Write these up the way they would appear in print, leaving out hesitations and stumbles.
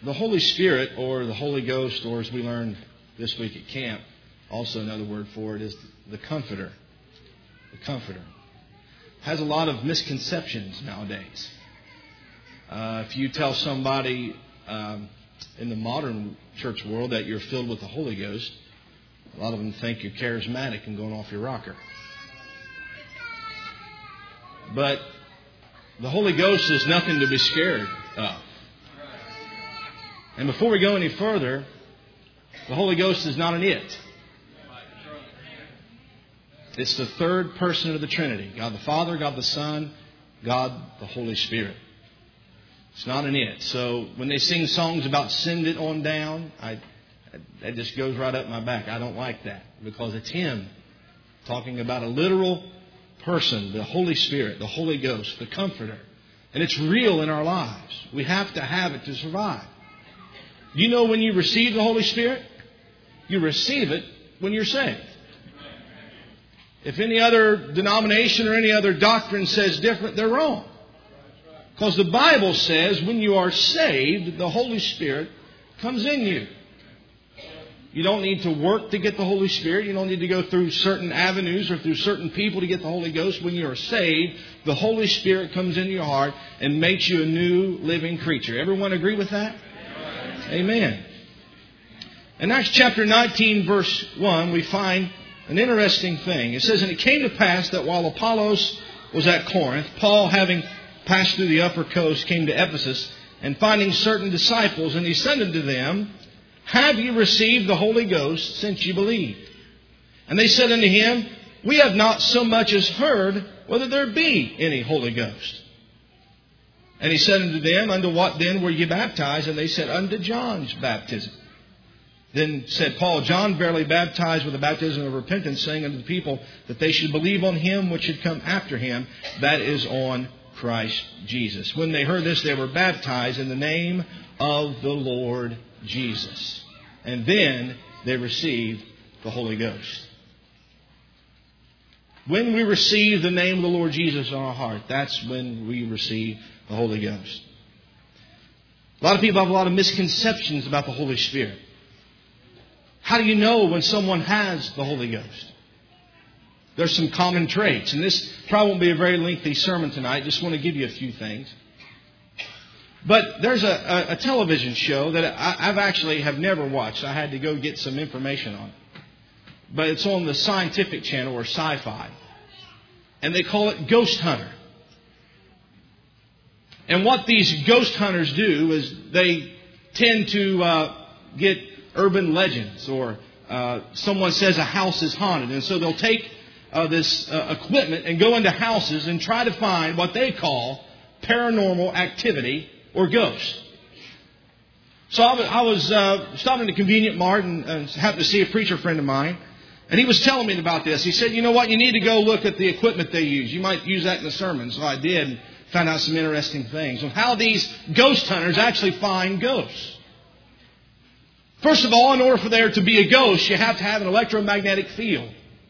The Holy Spirit, or the Holy Ghost, or as we learned this week at camp, also another word for it is the Comforter. The Comforter has a lot of misconceptions nowadays. If you tell somebody in the modern church world that you're filled with the Holy Ghost, a lot of them think you're charismatic and going off your rocker. But the Holy Ghost is nothing to be scared of. And before we go any further, the Holy Ghost is not an it. It's the third person of the Trinity. God the Father, God the Son, God the Holy Spirit. It's not an it. So when they sing songs about send it on down, that just goes right up my back. I don't like that because it's Him talking about a literal person, the Holy Spirit, the Holy Ghost, the Comforter. And it's real in our lives. We have to have it to survive. You know when you receive the Holy Spirit? You receive it when you're saved. If any other denomination or any other doctrine says different, they're wrong. Because the Bible says when you are saved, the Holy Spirit comes in you. You don't need to work to get the Holy Spirit. You don't need to go through certain avenues or through certain people to get the Holy Ghost. When you are saved, the Holy Spirit comes into your heart and makes you a new living creature. Everyone agree with that? Amen. In Acts chapter 19, verse 1, we find an interesting thing. It says, "And it came to pass that while Apollos was at Corinth, Paul, having passed through the upper coast, came to Ephesus, and finding certain disciples, and he said unto them, Have ye received the Holy Ghost since ye believed? And they said unto him, We have not so much as heard whether there be any Holy Ghost. And he said unto them, Unto what then were ye baptized? And they said, Unto John's baptism. Then said Paul, John verily baptized with the baptism of repentance, saying unto the people that they should believe on Him which should come after Him, that is on Christ Jesus. When they heard this, they were baptized in the name of the Lord Jesus. And then they received the Holy Ghost. When we receive the name of the Lord Jesus in our heart, that's when we receive the Holy Ghost. A lot of people have a lot of misconceptions about the Holy Spirit. How do you know when someone has the Holy Ghost? There's some common traits. And this probably won't be a very lengthy sermon tonight. Just want to give you a few things. But there's a television show that I've actually have never watched. I had to go get some information on it. But it's on the Scientific Channel or Sci-Fi. And they call it Ghost Hunter. And what these ghost hunters do is they tend to get urban legends, or someone says a house is haunted. And so they'll take this equipment and go into houses and try to find what they call paranormal activity or ghosts. So I was stopping at a convenient mart and happened to see a preacher friend of mine. And he was telling me about this. He said, you know what, you need to go look at the equipment they use. You might use that in the sermon. So I did and found out some interesting things on how these ghost hunters actually find ghosts. First of all, in order for there to be a ghost, you have to have an electromagnetic field.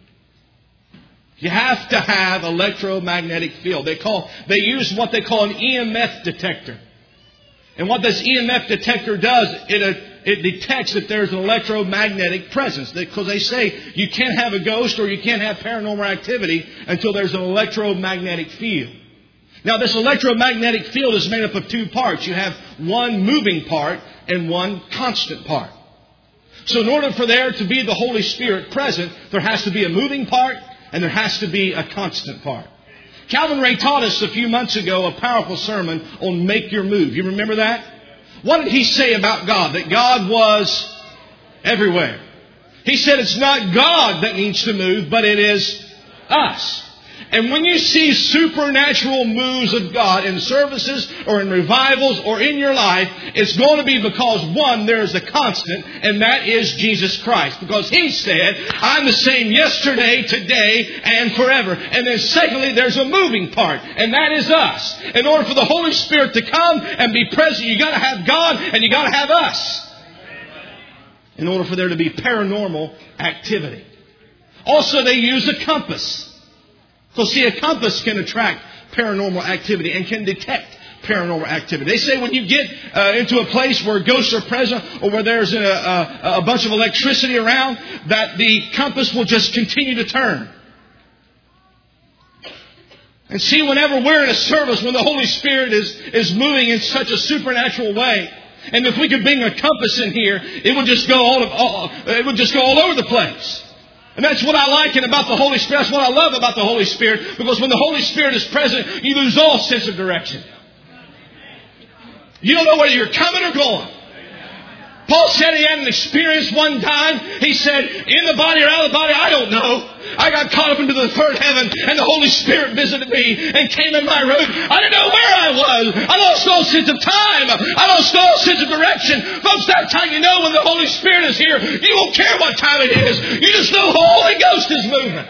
You have to have electromagnetic field. They use what they call an EMF detector. And what this EMF detector does, it detects that there's an electromagnetic presence. Because they say you can't have a ghost or you can't have paranormal activity until there's an electromagnetic field. Now, this electromagnetic field is made up of two parts. You have one moving part and one constant part. So in order for there to be the Holy Spirit present, there has to be a moving part and there has to be a constant part. Calvin Ray taught us a few months ago a powerful sermon on Make Your Move. You remember that? What did he say about God? That God was everywhere. He said it's not God that needs to move, but it is us. And when you see supernatural moves of God in services or in revivals or in your life, it's going to be because, one, there is a constant, and that is Jesus Christ. Because He said, I'm the same yesterday, today, and forever. And then secondly, there's a moving part, and that is us. In order for the Holy Spirit to come and be present, you got to have God and you got to have us. In order for there to be paranormal activity. Also, they use a compass. So see, a compass can attract paranormal activity and can detect paranormal activity. They say when you get into a place where ghosts are present or where there's a bunch of electricity around, that the compass will just continue to turn. And see, whenever we're in a service, when the Holy Spirit is moving in such a supernatural way, and if we could bring a compass in here, it would just go all over the place. And that's what I like about the Holy Spirit. That's what I love about the Holy Spirit. Because when the Holy Spirit is present, you lose all sense of direction. You don't know whether you're coming or going. Paul said he had an experience one time. He said, in the body or out of the body, I don't know. I got caught up into the third heaven and the Holy Spirit visited me and came in my room. I didn't know where I was. I lost all sense of time. I lost all sense of direction. Folks, that's how you know when the Holy Spirit is here. You won't care what time it is. You just know the Holy Ghost is moving.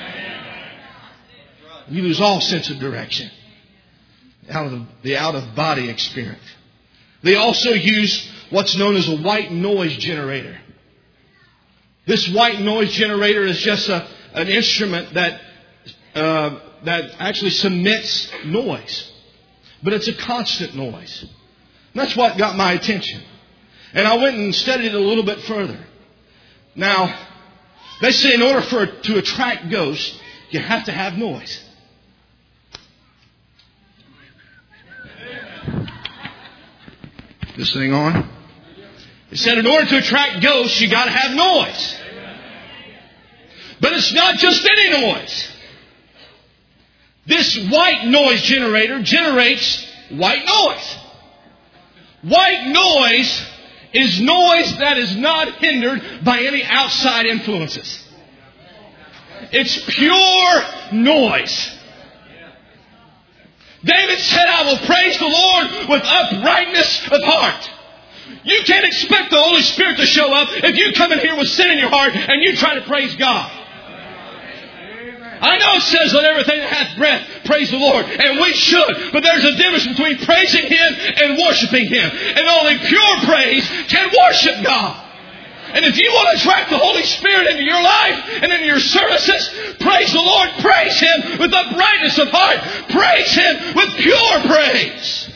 You lose all sense of direction. The out-of-body experience. They also use what's known as a white noise generator. This white noise generator is just an instrument that actually submits noise. But it's a constant noise. And that's what got my attention. And I went and studied it a little bit further. Now, they say in order to attract ghosts, you have to have noise. This thing on? It said in order to attract ghosts, you got to have noise. But it's not just any noise. This white noise generator generates white noise. White noise is noise that is not hindered by any outside influences. It's pure noise. David said, I will praise the Lord with uprightness of heart. You can't expect the Holy Spirit to show up if you come in here with sin in your heart and you try to praise God. I know it says, let everything that hath breath praise the Lord. And we should. But there's a difference between praising Him and worshiping Him. And only pure praise can worship God. And if you want to attract the Holy Spirit into your life and into your services, praise the Lord. Praise Him with uprightness of heart. Praise Him with pure praise.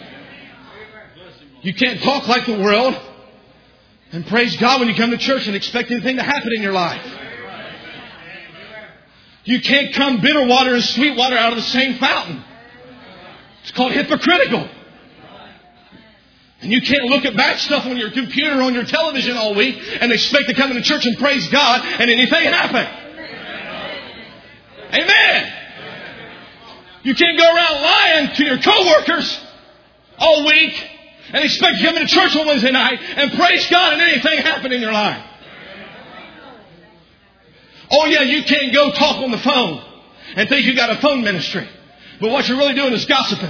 You can't talk like the world and praise God when you come to church and expect anything to happen in your life. You can't come bitter water and sweet water out of the same fountain. It's called hypocritical. And you can't look at bad stuff on your computer or on your television all week and expect to come into church and praise God and anything happen. Amen. You can't go around lying to your coworkers all week and expect to come into church on Wednesday night and praise God and anything happen in your life. Oh yeah, you can't go talk on the phone and think you got a phone ministry. But what you're really doing is gossiping.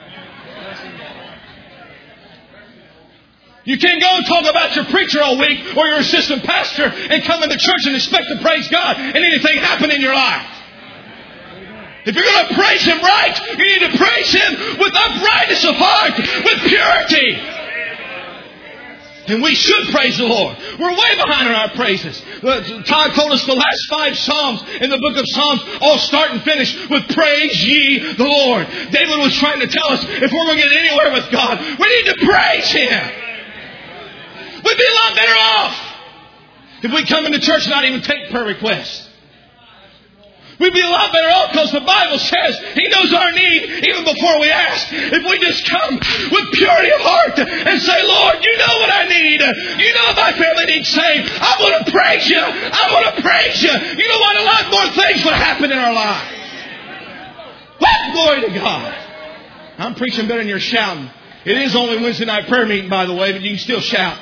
You can't go and talk about your preacher all week or your assistant pastor and come into church and expect to praise God and anything happen in your life. If you're going to praise Him right, you need to praise Him with uprightness of heart, with purity. And we should praise the Lord. We're way behind on our praises. Todd told us the last 5 Psalms in the book of Psalms all start and finish with praise ye the Lord. David was trying to tell us if we're going to get anywhere with God, we need to praise Him. We'd be a lot better off if we come into church and not even take prayer requests. We'd be a lot better off because the Bible says He knows our need even before we ask. If we just come with purity of heart and say, Lord, you know what I need. You know my family needs saved. I want to praise you. I want to praise you. You know what? A lot more things would happen in our lives. What? Glory to God. I'm preaching better than you're shouting. It is only Wednesday night prayer meeting, by the way, but you can still shout.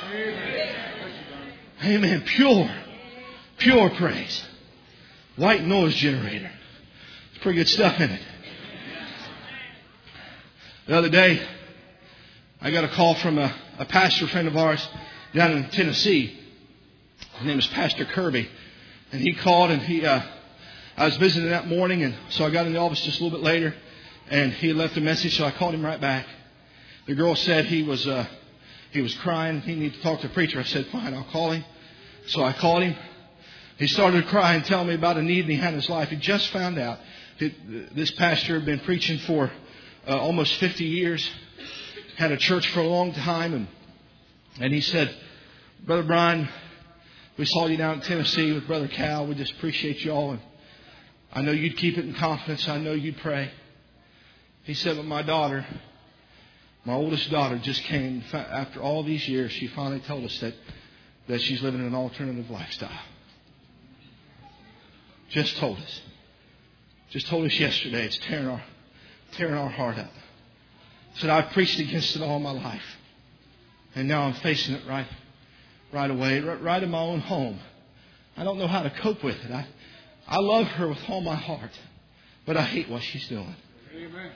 Amen. Pure praise. White noise generator. It's pretty good stuff in it. The other day, I got a call from a pastor friend of ours down in Tennessee. His name is Pastor Kirby. And he called and I was visiting that morning, and so I got in the office just a little bit later, and he left a message, so I called him right back. The girl said he was crying. He needed to talk to the preacher. I said, fine, I'll call him. So I called him. He started crying, telling me about a need he had in his life. He just found out that this pastor had been preaching for almost 50 years. Had a church for a long time. And he said, Brother Brian, we saw you down in Tennessee with Brother Cal. We just appreciate you all. And I know you'd keep it in confidence. I know you'd pray. He said, but my daughter, my oldest daughter, just came. After all these years, she finally told us that she's living an alternative lifestyle. Just told us. Just told us yesterday. It's tearing our heart up. Said, I've preached against it all my life. And now I'm facing it right away, right in my own home. I don't know how to cope with it. I love her with all my heart. But I hate what she's doing. Amen.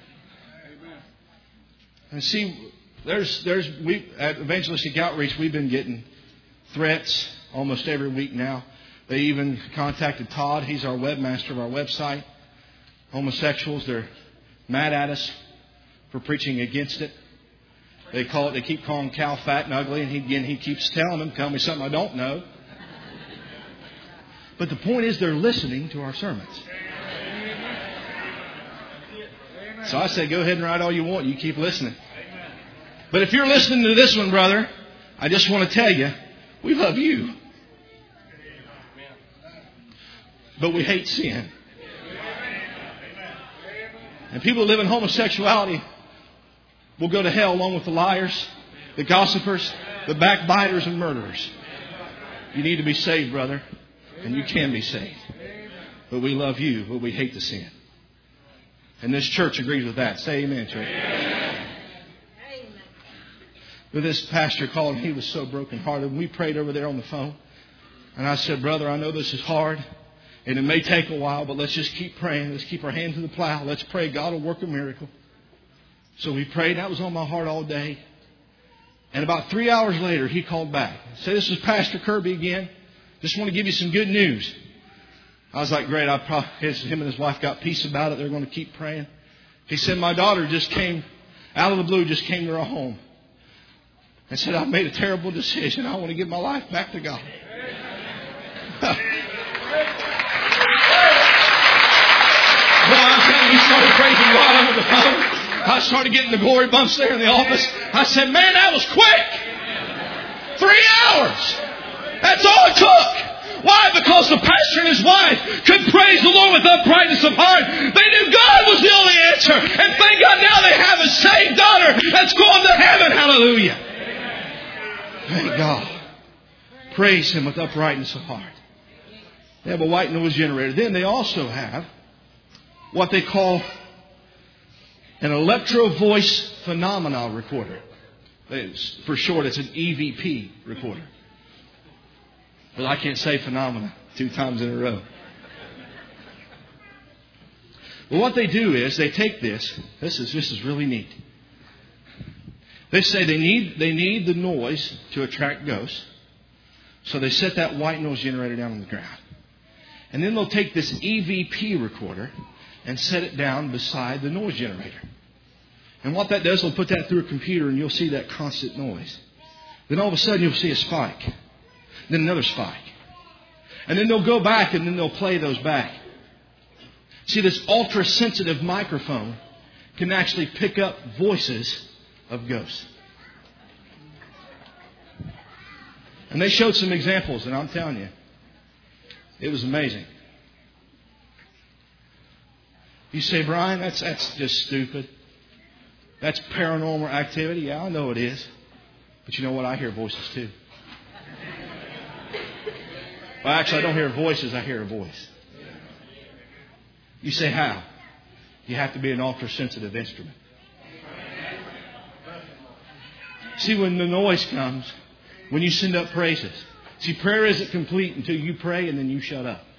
And see, we at Evangelistic Outreach, we've been getting threats almost every week now. They even contacted Todd. He's our webmaster of our website. Homosexuals, they're mad at us for preaching against it. They keep calling Cal fat and ugly, and he keeps telling them, tell me something I don't know. But the point is, they're listening to our sermons. So I say, go ahead and write all you want. You keep listening. But if you're listening to this one, brother, I just want to tell you, we love you. But we hate sin. And people who live in homosexuality will go to hell along with the liars, the gossipers, the backbiters, and murderers. You need to be saved, brother. And you can be saved. But we love you, but we hate the sin. And this church agrees with that. Say amen, church. Amen. But this pastor called and he was so brokenhearted. We prayed over there on the phone. And I said, brother, I know this is hard. And it may take a while, but let's just keep praying. Let's keep our hand to the plow. Let's pray God will work a miracle. So we prayed. That was on my heart all day. And about 3 hours later, he called back. He said, this is Pastor Kirby again. Just want to give you some good news. I was like, great. Him and his wife got peace about it. They're going to keep praying. He said, my daughter just came out of the blue, just came to our home and said, I've made a terrible decision. I want to give my life back to God. Well, I'm telling you, we started praising God over the phone. I started getting the glory bumps there in the office. I said, man, that was quick. 3 hours. That's all it took. Why? Because the pastor and his wife could praise the Lord with uprightness of heart. They knew God was the only answer. And thank God now they have a saved daughter that's going to heaven. Hallelujah. Thank God. Praise Him with uprightness of heart. They have a white noise generator. Then they also have what they call an electro voice phenomena recorder. For short, it's an EVP recorder. But I can't say phenomena 2 times in a row. Well, what they do is they take this. This is really neat. They say they need the noise to attract ghosts. So they set that white noise generator down on the ground. And then they'll take this EVP recorder and set it down beside the noise generator. And what that does, they'll put that through a computer and you'll see that constant noise. Then all of a sudden you'll see a spike. Then another spike. And then they'll go back and then they'll play those back. See, this ultra-sensitive microphone can actually pick up voices of ghosts. And they showed some examples, and I'm telling you, it was amazing. You say, Brian, that's just stupid. That's paranormal activity. Yeah, I know it is. But you know what? I hear voices too. Well, actually, I don't hear voices. I hear a voice. You say, how? You have to be an ultra-sensitive instrument. See, when the noise comes, when you send up praises. See, prayer isn't complete until you pray and then you shut up.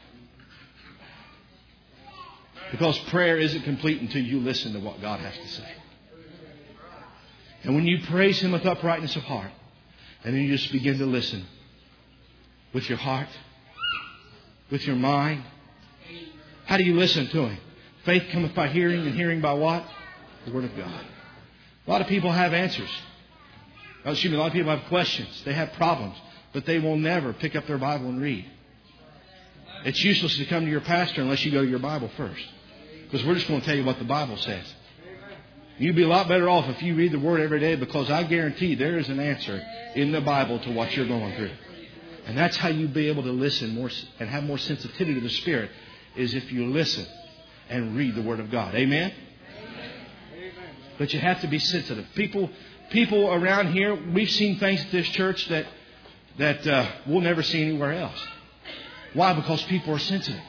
Because prayer isn't complete until you listen to what God has to say. And when you praise Him with uprightness of heart, and then you just begin to listen with your heart, with your mind. How do you listen to Him? Faith cometh by hearing, and hearing by what? The Word of God. A lot of people have answers. A lot of people have questions. They have problems. But they will never pick up their Bible and read. It's useless to come to your pastor unless you go to your Bible first. Because we're just going to tell you what the Bible says. You'd be a lot better off if you read the Word every day, because I guarantee there is an answer in the Bible to what you're going through. And that's how you be able to listen more and have more sensitivity to the Spirit, is if you listen and read the Word of God. Amen? But you have to be sensitive. People around here, we've seen things at this church that we'll never see anywhere else. Why? Because people are sensitive.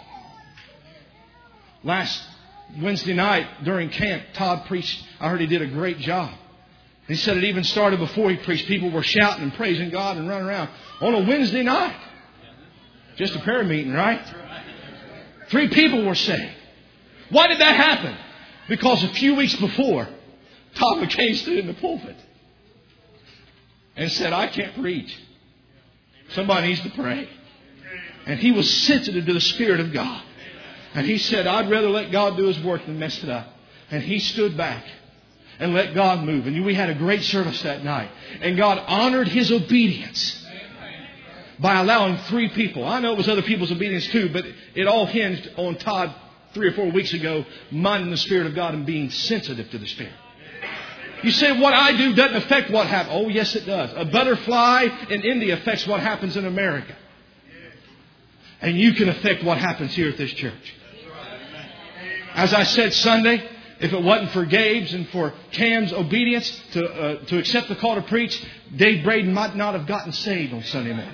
Last Wednesday night during camp, Todd preached. I heard he did a great job. He said it even started before he preached. People were shouting and praising God and running around on a Wednesday night. Just a prayer meeting, right? 3 people were saved. Why did that happen? Because a few weeks before, Todd McCain stood in the pulpit and said, I can't preach. Somebody needs to pray. And he was sensitive to the Spirit of God. And he said, I'd rather let God do His work than mess it up. And he stood back and let God move. And we had a great service that night. And God honored his obedience by allowing 3 people. I know it was other people's obedience too, but it all hinged on Todd 3 or 4 weeks ago minding the Spirit of God and being sensitive to the Spirit. You say, what I do doesn't affect what happens. Oh, yes, it does. A butterfly in India affects what happens in America. And you can affect what happens here at this church. As I said Sunday, if it wasn't for Gabe's and for Cam's obedience to accept the call to preach, Dave Braden might not have gotten saved on Sunday morning.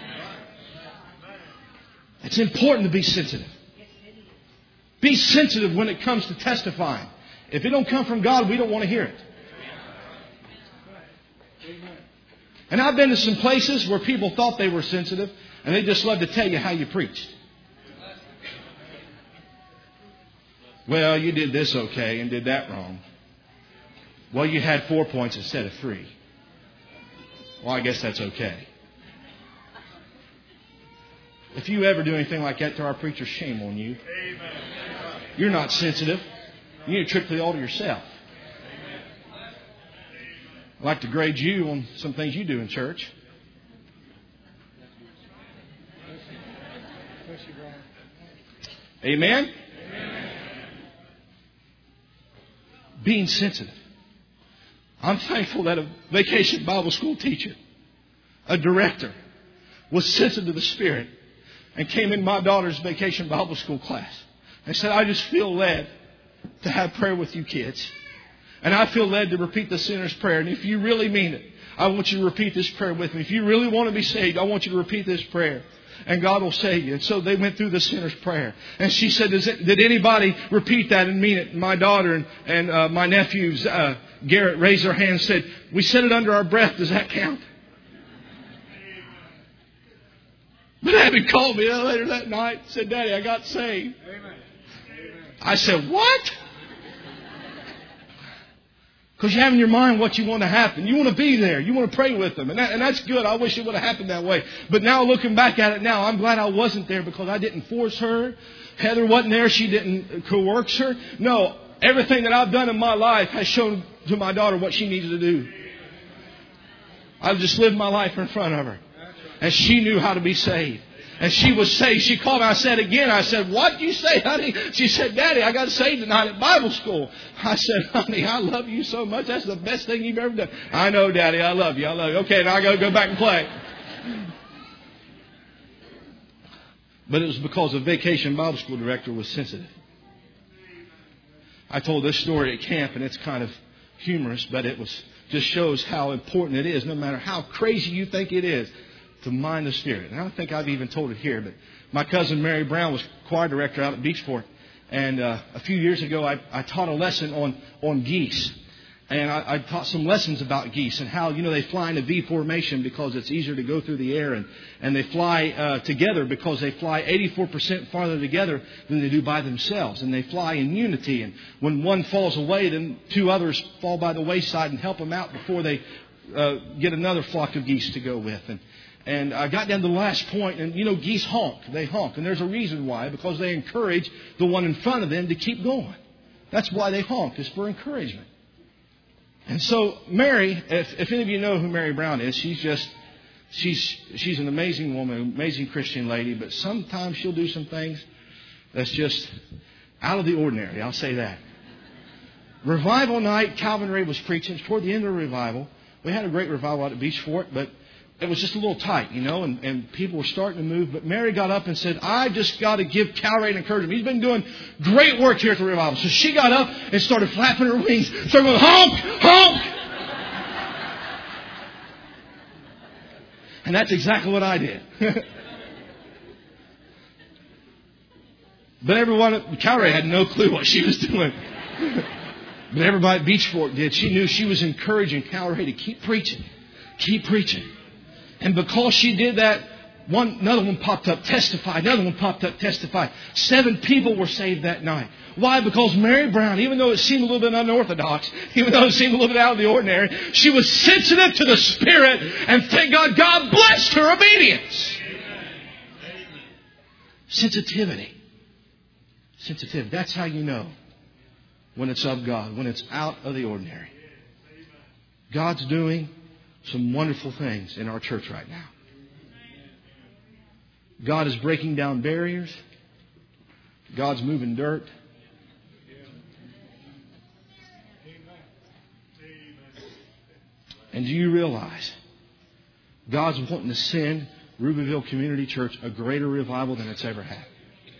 It's important to be sensitive. Be sensitive when it comes to testifying. If it don't come from God, we don't want to hear it. And I've been to some places where people thought they were sensitive, and they just love to tell you how you preached. Well, you did this okay and did that wrong. Well, you had 4 points instead of 3. Well, I guess that's okay. If you ever do anything like that to our preachers, shame on you. You're not sensitive. You need to trip to the altar yourself. I'd like to grade you on some things you do in church. Amen? Being sensitive. I'm thankful that a Vacation Bible School teacher, a director, was sensitive to the Spirit and came in my daughter's Vacation Bible School class and said, I just feel led to have prayer with you kids. And I feel led to repeat the sinner's prayer. And if you really mean it, I want you to repeat this prayer with me. If you really want to be saved, I want you to repeat this prayer. And God will save you. And so they went through the sinner's prayer. And she said, did anybody repeat that and mean it? My daughter and my nephews, Garrett, raised their hand and said, we said it under our breath. Does that count? But Abby called me later that night and said, Daddy, I got saved. Amen. I said, what? Because you have in your mind what you want to happen. You want to be there. You want to pray with them. And that's good. I wish it would have happened that way. But now looking back at it now, I'm glad I wasn't there because I didn't force her. Heather wasn't there. She didn't coerce her. No, everything that I've done in my life has shown to my daughter what she needed to do. I've just lived my life in front of her. And she knew how to be saved. And she was saved. She called me. I said again, I said, what did you say, honey? She said, Daddy, I got saved tonight at Bible school. I said, honey, I love you so much. That's the best thing you've ever done. I know, Daddy, I love you. I love you. Okay, now I got to go back and play. But it was because the Vacation Bible School director was sensitive. I told this story at camp, and it's kind of humorous, but it just shows how important it is, no matter how crazy you think it is, to mind the Spirit. And I don't think I've even told it here, but my cousin Mary Brown was choir director out at Beachport. And a few years ago, I taught a lesson on geese. And I taught some lessons about geese and how, they fly in a V formation because it's easier to go through the air. And they fly together because they fly 84% farther together than they do by themselves. And they fly in unity. And when one falls away, then 2 others fall by the wayside and help them out before they get another flock of geese to go with. And I got down to the last point, and geese honk. They honk. And there's a reason why, because they encourage the one in front of them to keep going. That's why they honk, is for encouragement. And so Mary, if any of you know who Mary Brown is, she's an amazing woman, an amazing Christian lady, but sometimes she'll do some things that's just out of the ordinary. I'll say that. Revival night, Calvin Ray was preaching. Toward the end of the revival, we had a great revival out at Beach Fort, but it was just a little tight, and people were starting to move. But Mary got up and said, I just got to give Cal Ray an encouragement. He's been doing great work here at the revival. So she got up and started flapping her wings, started going, honk, honk. And that's exactly what I did. But everyone, Cal Ray had no clue what she was doing. But everybody at Beach Fort did. She knew she was encouraging Cal Ray to keep preaching. Keep preaching. And because she did that, another one popped up, testified. Another one popped up, testified. 7 people were saved that night. Why? Because Mary Brown, even though it seemed a little bit unorthodox, even though it seemed a little bit out of the ordinary, she was sensitive to the Spirit. And thank God, God blessed her obedience. Sensitivity. Sensitivity. That's how you know when it's of God, when it's out of the ordinary. God's doing some wonderful things in our church right now. God is breaking down barriers. God's moving dirt. And do you realize God's wanting to send Rubyville Community Church a greater revival than it's ever had?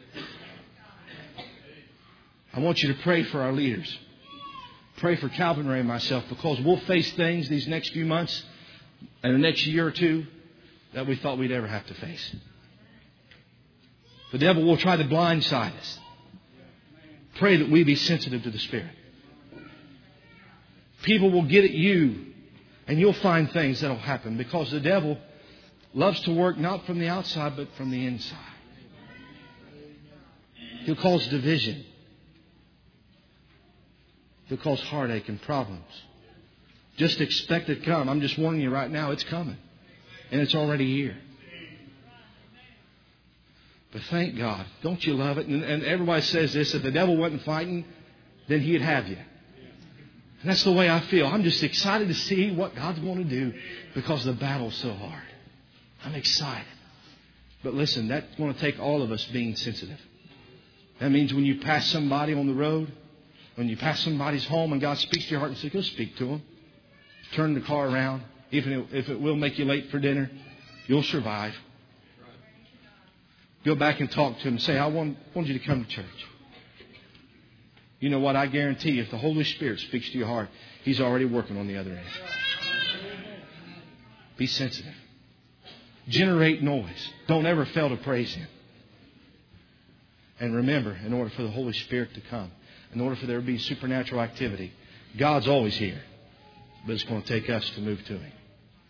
I want you to pray for our leaders. Pray for Calvin Ray and myself, because we'll face things these next few months and the next year or two that we thought we'd ever have to face. The devil will try to blindside us. Pray that we be sensitive to the Spirit. People will get at you, and you'll find things that will happen, because the devil loves to work not from the outside but from the inside. He'll cause division. He'll cause heartache and problems. Just expect it to come. I'm just warning you right now, it's coming. And it's already here. But thank God. Don't you love it? And everybody says this, if the devil wasn't fighting, then he'd have you. And that's the way I feel. I'm just excited to see what God's going to do, because the battle's so hard. I'm excited. But listen, that's going to take all of us being sensitive. That means when you pass somebody on the road, when you pass somebody's home and God speaks to your heart and says, go speak to them. Turn the car around. Even if it will make you late for dinner, you'll survive. Go back and talk to him and say, I want you to come to church. You know what? I guarantee you, if the Holy Spirit speaks to your heart, He's already working on the other end. Be sensitive. Generate noise. Don't ever fail to praise Him. And remember, in order for the Holy Spirit to come, in order for there to be supernatural activity, God's always here. But it's going to take us to move to Him.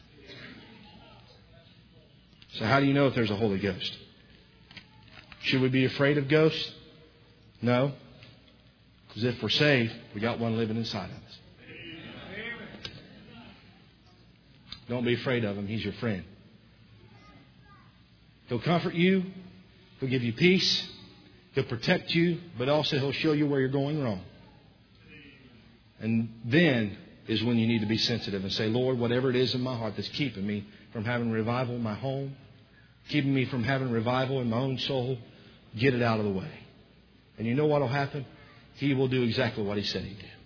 So how do you know if there's a Holy Ghost? Should we be afraid of ghosts? No. Because if we're saved, we got one living inside of us. Don't be afraid of Him. He's your friend. He'll comfort you. He'll give you peace. He'll protect you, but also He'll show you where you're going wrong. And then is when you need to be sensitive and say, Lord, whatever it is in my heart that's keeping me from having revival in my home, keeping me from having revival in my own soul, get it out of the way. And you know what will happen? He will do exactly what He said He'd do.